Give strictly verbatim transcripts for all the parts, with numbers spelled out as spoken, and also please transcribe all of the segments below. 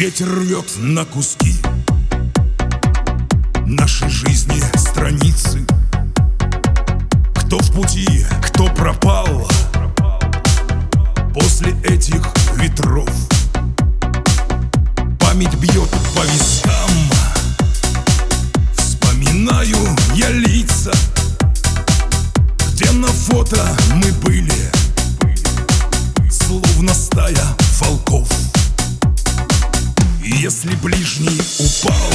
Ветер рвет на куски нашей жизни страницы. Кто в пути, кто пропал после этих ветров. Память бьет по вискам, вспоминаю я лица, где на фото мы были, словно стая волков. И если ближний упал,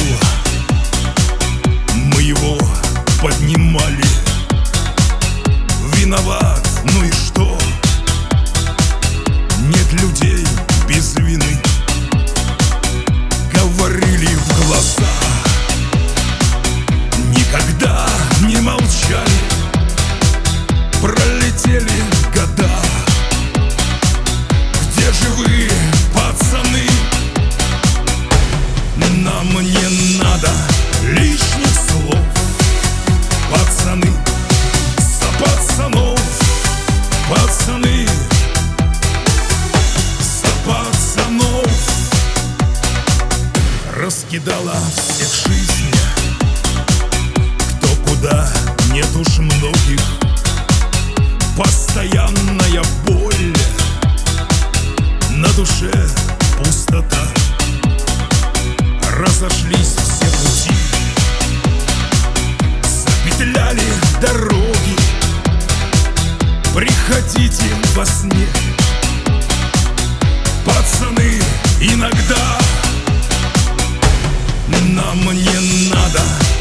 мы его поднимали. Виноват, ну и что? Нет людей без вины. Говорили в глаза, никогда не молчали. Пролетели года. Где же вы, пацаны? Нам не надо лишних слов. Пацаны, за пацанов. Пацаны, за пацанов. Раскидала всех жизнь, кто куда, нет уж многих. Постоянная боль, на душе пустота. Разошлись все пути, запетляли дороги. Приходите во сне, пацаны, иногда. Нам не надо